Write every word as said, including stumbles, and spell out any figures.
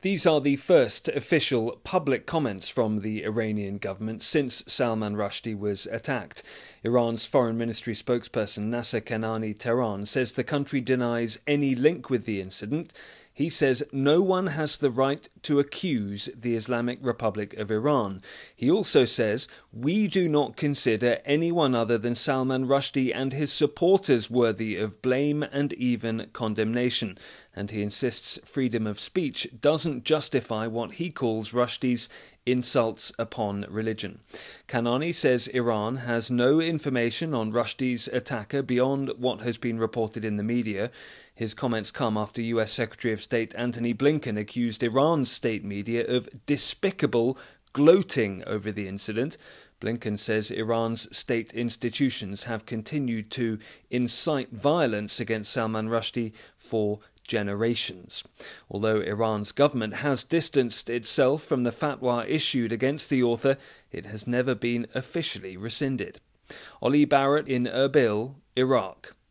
These are the first official public comments from the Iranian government since Salman Rushdie was attacked. Iran's Foreign Ministry spokesperson Nasser Kanani Tehran says the country denies any link with the incident. He says no one has the right to accuse the Islamic Republic of Iran. He also says we do not consider anyone other than Salman Rushdie and his supporters worthy of blame and even condemnation. And he insists freedom of speech doesn't justify what he calls Rushdie's insults upon religion. Kanani says Iran has no information on Rushdie's attacker beyond what has been reported in the media. His comments come after U S Secretary of State Antony Blinken accused Iran's state media of despicable gloating over the incident. Blinken says Iran's state institutions have continued to incite violence against Salman Rushdie for generations. Although Iran's government has distanced itself from the fatwa issued against the author, it has never been officially rescinded. Ollie Barrett in Erbil, Iraq.